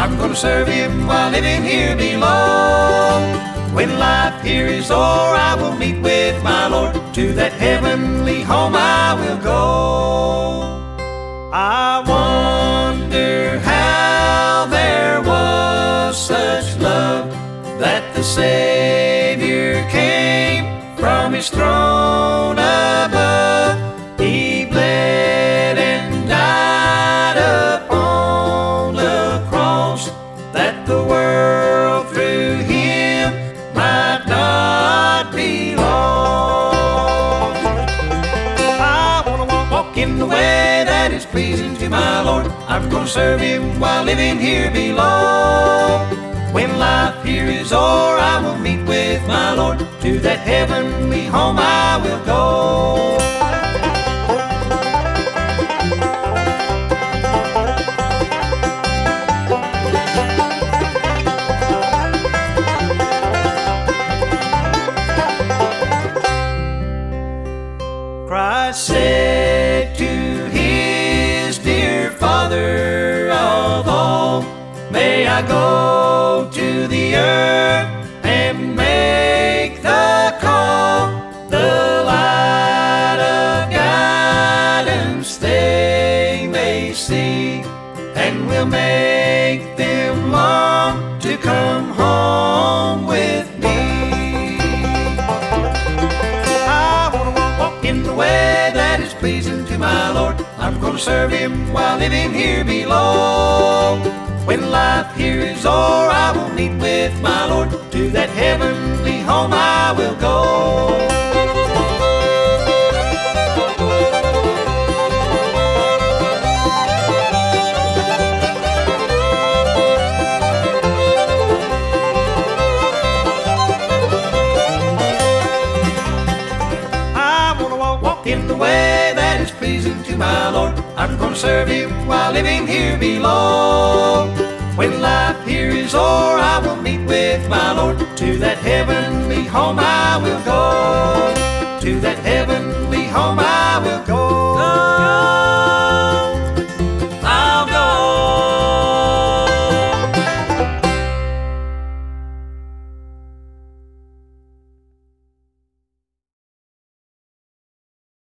I'm gonna serve Him while living here below. When life here is o'er, I will meet with my Lord. To that heavenly home I will go. I wonder how there was such love that the Savior came from His throne above. He bled and died upon the cross that the world through Him might not be lost. I want to walk in the way that is pleasing to my Lord. I'm going to serve Him while living here below. When life here is o'er, I will meet with my Lord. To that heavenly home I will go. Christ said to His dear Father of all, may I go to the earth and make the call. The light of guidance they may see, and will make them long to come home with me. I want to walk in the way that is pleasing to my Lord. I'm going to serve Him while living here below. When life here is o'er, I will meet with my Lord. To that heavenly home I will go. I want to walk in the way that is pleasing to my Lord. I'm going to serve Him while living here below. When life here is o'er, I will meet with my Lord. To that heavenly home I will go. To that heavenly home